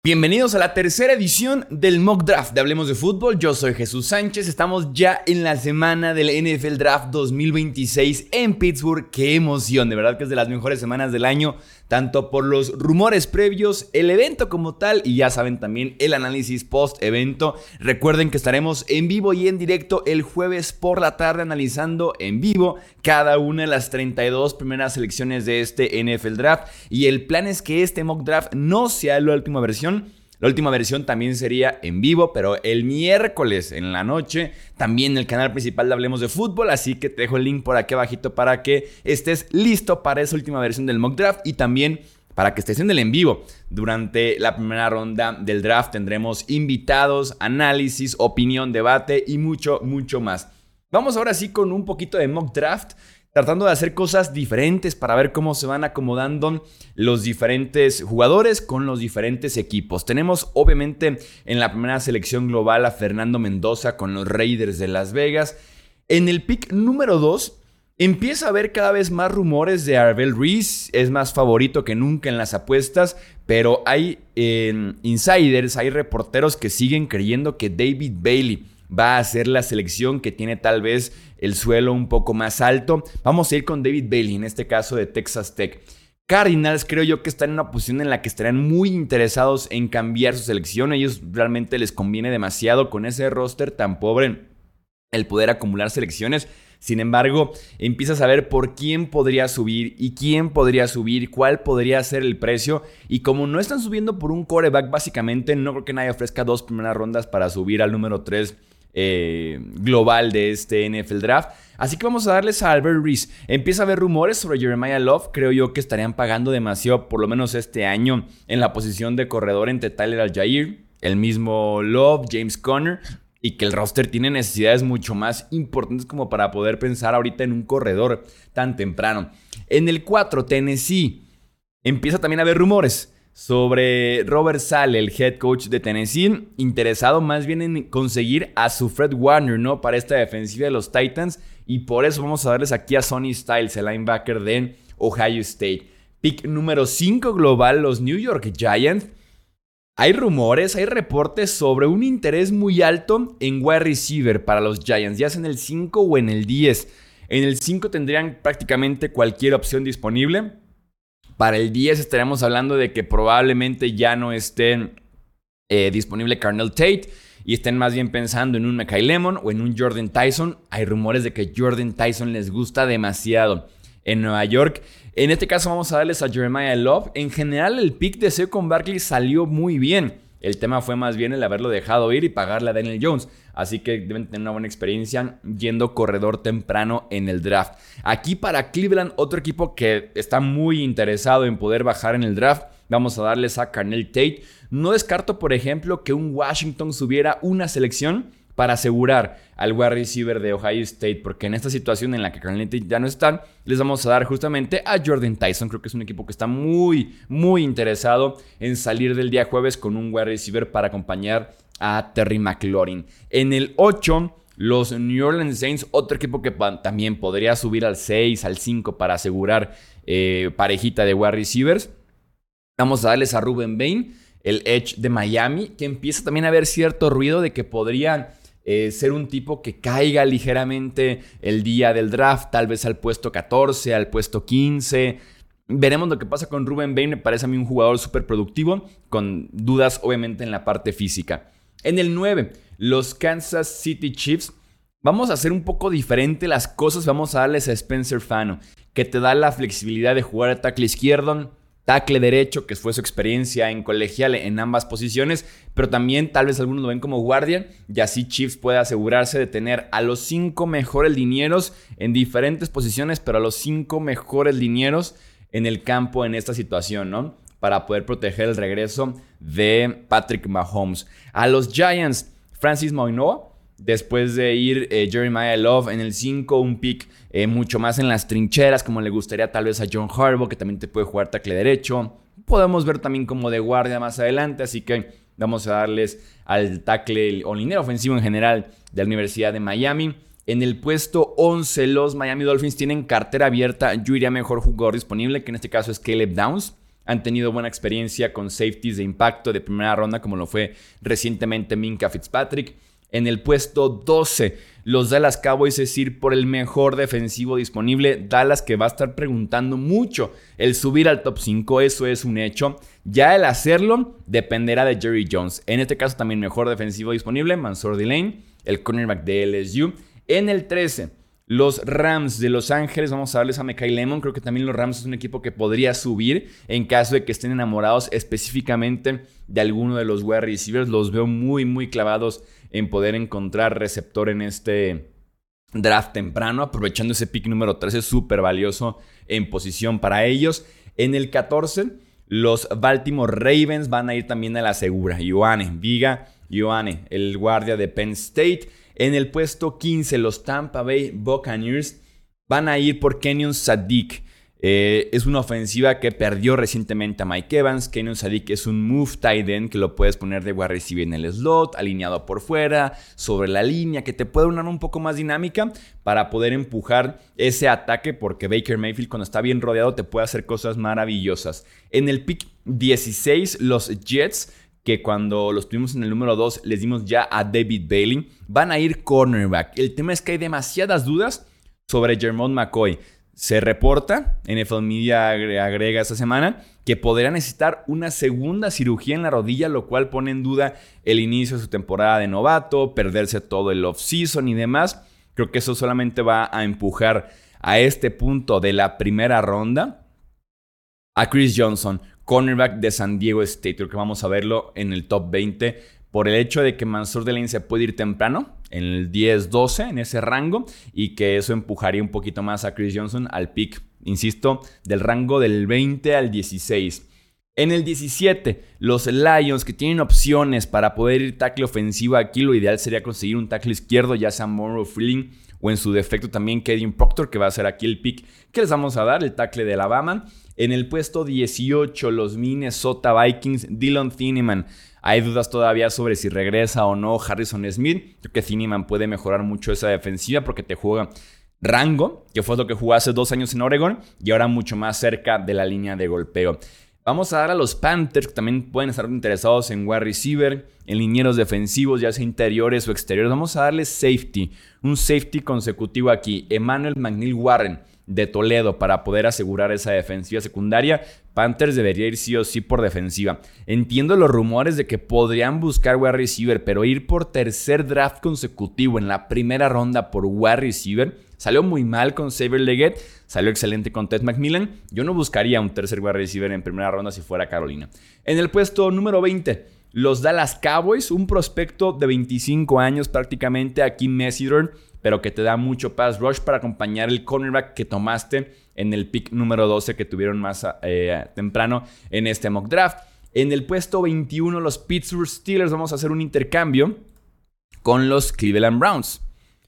Bienvenidos a la tercera edición del Mock Draft de Hablemos de Fútbol. Yo soy Jesús Sánchez. Estamos ya en la semana del NFL Draft 2026 en Pittsburgh. ¡Qué emoción! De verdad que es de las mejores semanas del año, tanto por los rumores previos, el evento como tal y ya saben también el análisis post-evento. Recuerden que estaremos en vivo y en directo el jueves por la tarde analizando en vivo cada una de las 32 primeras selecciones de este NFL Draft. Y el plan es que este Mock Draft no sea la última versión. La última versión también sería en vivo, pero el miércoles en la noche, también en el canal principal de Hablemos de Fútbol, así que te dejo el link por aquí abajito para que estés listo para esa última versión del Mock Draft y también para que estés en el en vivo. Durante la primera ronda del draft tendremos invitados, análisis, opinión, debate y mucho más. Vamos ahora sí con un poquito de Mock Draft, tratando de hacer cosas diferentes para ver cómo se van acomodando los diferentes jugadores con los diferentes equipos. Tenemos obviamente en la primera selección global a Fernando Mendoza con los Raiders de Las Vegas. En el pick número 2 empieza a haber cada vez más rumores de Arvell Reese. Es más favorito que nunca en las apuestas, pero hay insiders, hay reporteros que siguen creyendo que David Bailey va a ser la selección que tiene tal vez el suelo un poco más alto. Vamos a ir con David Bailey, en este caso de Texas Tech. Cardinals creo yo que están en una posición en la que estarán muy interesados en cambiar su selección. A ellos realmente les conviene demasiado con ese roster tan pobre el poder acumular selecciones. Sin embargo, empiezas a ver por quién podría subir y quién podría subir, cuál podría ser el precio. Y como no están subiendo por un quarterback, básicamente no creo que nadie ofrezca 2 primeras rondas para subir al número 3 global de este NFL Draft. Así que vamos a darles a Arvell Reese. Empieza a haber rumores sobre Jeremiah Love. Creo yo que estarían pagando demasiado, por lo menos este año, en la posición de corredor entre Tyler Allgeier, el mismo Love, James Conner, y que el roster tiene necesidades mucho más importantes como para poder pensar ahorita en un corredor tan temprano. En el 4, Tennessee. Empieza también a haber rumores sobre Robert Saleh, el head coach de Tennessee, interesado más bien en conseguir a su Fred Warner, ¿no? Para esta defensiva de los Titans. Y por eso vamos a darles aquí a Sonny Styles, el linebacker de Ohio State. Pick número 5 global, los New York Giants. Hay rumores, hay reportes sobre un interés muy alto en wide receiver para los Giants, ya sea en el 5 o en el 10. En el 5 tendrían prácticamente cualquier opción disponible. Para el 10 estaremos hablando de que probablemente ya no esté disponible Carnell Tate y estén más bien pensando en un Mekhi Lemon o en un Jordan Tyson. Hay rumores de que Jordan Tyson les gusta demasiado en Nueva York. En este caso vamos a darles a Jeremiah Love. En general el pick de Saquon Barkley salió muy bien. El tema fue más bien el haberlo dejado ir y pagarle a Daniel Jones. Así que deben tener una buena experiencia yendo corredor temprano en el draft. Aquí para Cleveland, otro equipo que está muy interesado en poder bajar en el draft, vamos a darles a Carnell Tate. No descarto, por ejemplo, que un Washington subiera una selección para asegurar al wide receiver de Ohio State, porque en esta situación en la que Carnell Tate ya no están, les vamos a dar justamente a Jordan Tyson. Creo que es un equipo que está muy interesado en salir del día jueves con un wide receiver para acompañar a Terry McLaurin. En el 8, los New Orleans Saints, otro equipo que también podría subir al 6, al 5 para asegurar parejita de wide receivers. Vamos a darles a Ruben Bain, el edge de Miami, que empieza también a haber cierto ruido de que podría ser un tipo que caiga ligeramente el día del draft, tal vez al puesto 14, al puesto 15. Veremos lo que pasa con Ruben Bain. Me parece a mí un jugador súper productivo, con dudas obviamente en la parte física. En el 9, los Kansas City Chiefs. Vamos a hacer un poco diferente las cosas. Vamos a darles a Spencer Fano, que te da la flexibilidad de jugar a tackle izquierdo, tackle derecho, que fue su experiencia en colegial en ambas posiciones, pero también tal vez algunos lo ven como guardia, y así Chiefs puede asegurarse de tener a los 5 mejores linieros en diferentes posiciones, pero a los 5 mejores linieros en el campo en esta situación, ¿no? Para poder proteger el regreso de Patrick Mahomes. A los Giants, Francis Moinoa, después de ir Jeremiah Love en el 5, un pick mucho más en las trincheras, como le gustaría tal vez a John Harbaugh, que también te puede jugar tackle derecho. Podemos ver también como de guardia más adelante, así que vamos a darles al tackle o liniero ofensivo en general de la Universidad de Miami. En el puesto 11, los Miami Dolphins tienen cartera abierta. Yo iría mejor jugador disponible, que en este caso es Caleb Downs. han tenido buena experiencia con safeties de impacto de primera ronda, como lo fue recientemente Minkah Fitzpatrick. En el puesto 12, los Dallas Cowboys, es ir por el mejor defensivo disponible. Dallas, que va a estar preguntando mucho el subir al top 5, eso es un hecho. Ya el hacerlo dependerá de Jerry Jones. En este caso también mejor defensivo disponible, Mansour Delane, el cornerback de LSU. En el 13, los Rams de Los Ángeles, vamos a darles a Mekhi Lemon. Creo que también los Rams es un equipo que podría subir en caso de que estén enamorados específicamente de alguno de los wide receivers. Los veo muy, muy clavados en poder encontrar receptor en este draft temprano, aprovechando ese pick número 13, súper valioso en posición para ellos. En el 14, los Baltimore Ravens van a ir también a la segura. Ioane, el guardia de Penn State. En el puesto 15, los Tampa Bay Buccaneers van a ir por Kenyon Sadiq. Es una ofensiva que perdió recientemente a Mike Evans. Kenyon Sadiq es un move tight end que lo puedes poner de wide receiver en el slot, alineado por fuera, sobre la línea, que te puede dar un poco más dinámica para poder empujar ese ataque, porque Baker Mayfield, cuando está bien rodeado, te puede hacer cosas maravillosas. En el pick 16, los Jets, que cuando los tuvimos en el número 2 les dimos ya a David Bailey, van a ir cornerback. El tema es que hay demasiadas dudas sobre Jermon McCoy. Se reporta, NFL Media agrega esta semana, que podría necesitar una segunda cirugía en la rodilla, lo cual pone en duda el inicio de su temporada de novato, perderse todo el offseason y demás. Creo que eso solamente va a empujar a este punto de la primera ronda a Chris Johnson, cornerback de San Diego State. Creo que vamos a verlo en el top 20 por el hecho de que Mansour Delane se puede ir temprano, en el 10-12, en ese rango, y que eso empujaría un poquito más a Chris Johnson al pick, insisto, del rango del 20 al 16. En el 17, los Lions, que tienen opciones para poder ir tackle ofensivo. Aquí lo ideal sería conseguir un tackle izquierdo, ya sea Monroe Freeling o en su defecto también Kevin Proctor, que va a ser aquí el pick que les vamos a dar, el tackle de Alabama. En el puesto 18, los Minnesota Vikings, Dylan Thieneman. Hay dudas todavía sobre si regresa o no Harrison Smith. Creo que Thieneman puede mejorar mucho esa defensiva porque te juega rango, que fue lo que jugó hace 2 años en Oregon, y ahora mucho más cerca de la línea de golpeo. Vamos a dar a los Panthers, que también pueden estar interesados en wide receiver, en linieros defensivos, ya sea interiores o exteriores. Vamos a darles safety, un safety consecutivo aquí. Emmanuel McNeil-Warren de Toledo, para poder asegurar esa defensiva secundaria. Panthers debería ir sí o sí por defensiva. Entiendo los rumores de que podrían buscar wide receiver, pero ir por tercer draft consecutivo en la primera ronda por wide receiver salió muy mal con Xavier Legette, salió excelente con Ted McMillan. Yo no buscaría un tercer wide receiver en primera ronda si fuera Carolina. En el puesto número 20, los Dallas Cowboys, un prospecto de 25 años prácticamente, aquí Messidor, pero que te da mucho pass rush para acompañar el cornerback que tomaste en el pick número 12 que tuvieron más temprano en este mock draft. En el puesto 21, los Pittsburgh Steelers. Vamos a hacer un intercambio con los Cleveland Browns.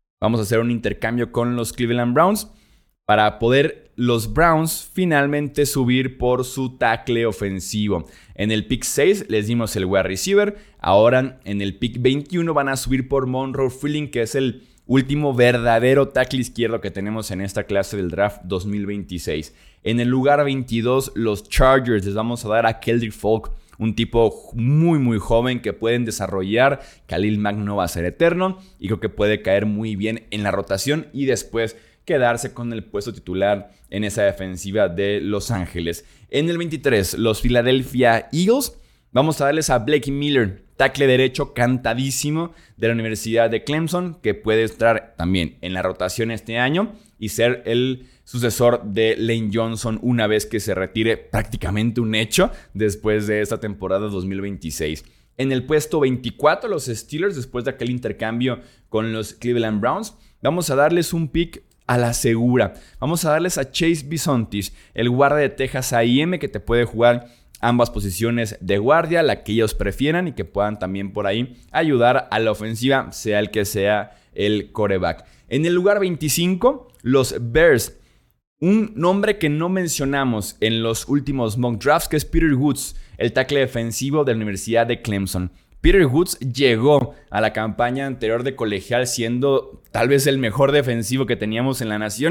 Para poder los Browns finalmente subir por su tackle ofensivo. En el pick 6 les dimos el wide receiver. Ahora en el pick 21 van a subir por Monroe Freeling, que es el último verdadero tackle izquierdo que tenemos en esta clase del draft 2026. En el lugar 22, los Chargers, les vamos a dar a Keldrick Folk, un tipo muy muy joven que pueden desarrollar. Khalil Mack no va a ser eterno y creo que puede caer muy bien en la rotación y después quedarse con el puesto titular en esa defensiva de Los Ángeles. En el 23, los Philadelphia Eagles. Vamos a darles a Blake Miller, tackle derecho cantadísimo de la Universidad de Clemson, que puede estar también en la rotación este año y ser el sucesor de Lane Johnson una vez que se retire, prácticamente un hecho después de esta temporada 2026. En el puesto 24, los Steelers, después de aquel intercambio con los Cleveland Browns, vamos a darles un pick a la segura. Vamos a darles a Chase Bisontis, el guardia de Texas A&M, que te puede jugar ambas posiciones de guardia, la que ellos prefieran y que puedan también por ahí ayudar a la ofensiva, sea el que sea el quarterback. En el lugar 25, los Bears. Un nombre que no mencionamos en los últimos mock drafts, que es Peter Woods, el tackle defensivo de la Universidad de Clemson. Peter Woods llegó a la campaña anterior de colegial siendo tal vez el mejor defensivo que teníamos en la nación.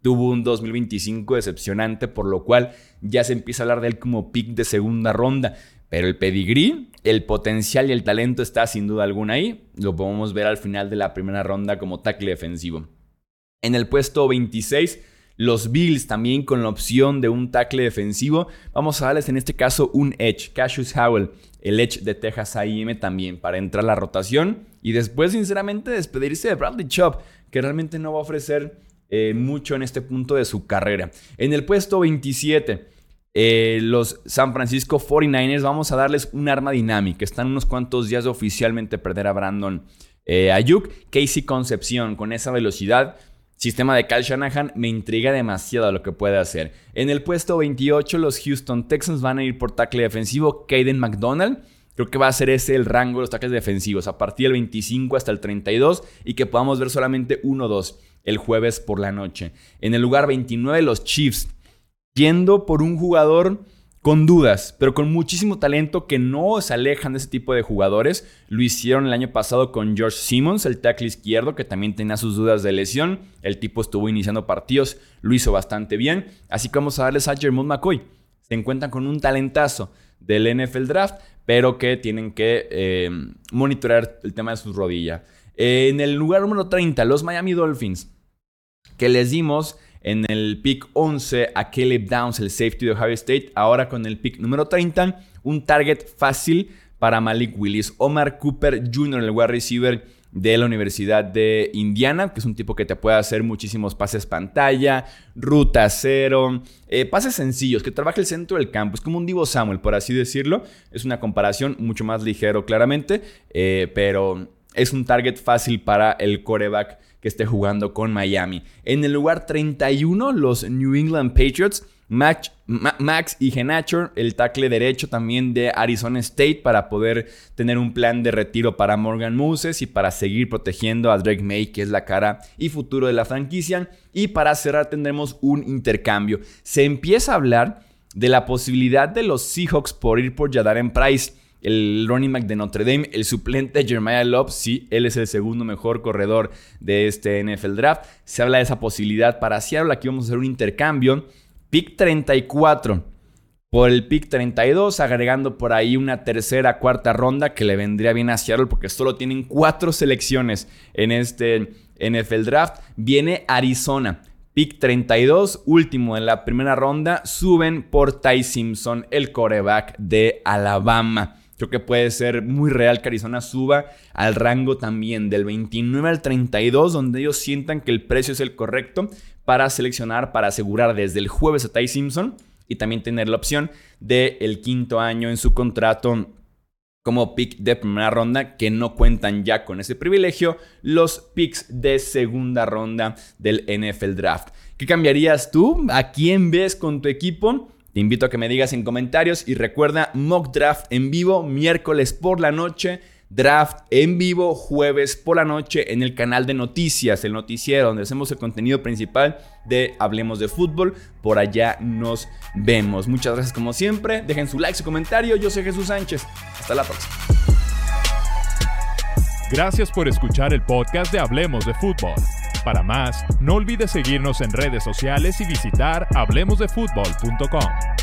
tuvo un 2025 decepcionante, por lo cual ya se empieza a hablar de él como pick de segunda ronda. Pero el pedigrí, el potencial y el talento está sin duda alguna ahí. Lo podemos ver al final de la primera ronda como tackle defensivo. En el puesto 26, los Bills también con la opción de un tackle defensivo. Vamos a darles en este caso un edge, Cassius Howell, el edge de Texas A&M también, para entrar a la rotación. Y después, sinceramente, despedirse de Bradley Chubb, que realmente no va a ofrecer mucho en este punto de su carrera. En el puesto 27... los San Francisco 49ers, vamos a darles un arma dinámica. Están unos cuantos días de oficialmente perder a Brandon Ayuk. Casey Concepción, con esa velocidad, sistema de Kyle Shanahan, me intriga demasiado lo que puede hacer. En el puesto 28, los Houston Texans van a ir por tackle defensivo Caden McDonald. Creo que va a ser ese el rango de los tackles defensivos, a partir del 25 hasta el 32, y que podamos ver solamente 1 o 2 el jueves por la noche. En el lugar 29, los Chiefs, yendo por un jugador con dudas, pero con muchísimo talento, que no se alejan de ese tipo de jugadores. Lo hicieron el año pasado con George Simmons, el tackle izquierdo, que también tenía sus dudas de lesión. El tipo estuvo iniciando partidos, lo hizo bastante bien. Así que vamos a darles a Jermon McCoy. Se encuentran con un talentazo del NFL Draft, pero que tienen que monitorear el tema de su rodilla. En el lugar número 30, los Miami Dolphins, que les dimos en el pick 11 a Caleb Downs, el safety de Ohio State. Ahora con el pick número 30, un target fácil para Malik Willis. Omar Cooper Jr., el wide receiver de la Universidad de Indiana, que es un tipo que te puede hacer muchísimos pases pantalla, ruta cero, pases sencillos, que trabaja el centro del campo. Es como un Deebo Samuel, por así decirlo. Es una comparación mucho más ligero, claramente, pero es un target fácil para el quarterback que esté jugando con Miami. En el lugar 31, los New England Patriots, Max Ihenacho, el tackle derecho también de Arizona State, para poder tener un plan de retiro para Morgan Moses y para seguir protegiendo a Drake May, que es la cara y futuro de la franquicia. Y para cerrar tendremos un intercambio. Se empieza a hablar de la posibilidad de los Seahawks por ir por Jadarian Price, el running back de Notre Dame, el suplente de Jeremiah Love. Sí, él es el segundo mejor corredor de este NFL Draft. Se habla de esa posibilidad para Seattle. Aquí vamos a hacer un intercambio. Pick 34 por el pick 32, agregando por ahí una tercera, cuarta ronda que le vendría bien a Seattle, porque solo tienen 4 selecciones en este NFL Draft. Viene Arizona. Pick 32, último en la primera ronda, suben por Ty Simpson, el quarterback de Alabama. Creo que puede ser muy real que Arizona suba al rango también del 29 al 32, donde ellos sientan que el precio es el correcto para seleccionar, para asegurar desde el jueves a Ty Simpson, y también tener la opción del 5º año en su contrato como pick de primera ronda, que no cuentan ya con ese privilegio los picks de segunda ronda del NFL Draft. ¿Qué cambiarías tú? ¿A quién ves con tu equipo? Te invito a que me digas en comentarios, y recuerda, mock draft en vivo miércoles por la noche, draft en vivo jueves por la noche en el canal de noticias, el noticiero donde hacemos el contenido principal de Hablemos de Fútbol. Por allá nos vemos. Muchas gracias como siempre. Dejen su like, su comentario. Yo soy Jesús Sánchez. Hasta la próxima. Gracias por escuchar el podcast de Hablemos de Fútbol. Para más, no olvides seguirnos en redes sociales y visitar hablemosdefutbol.com.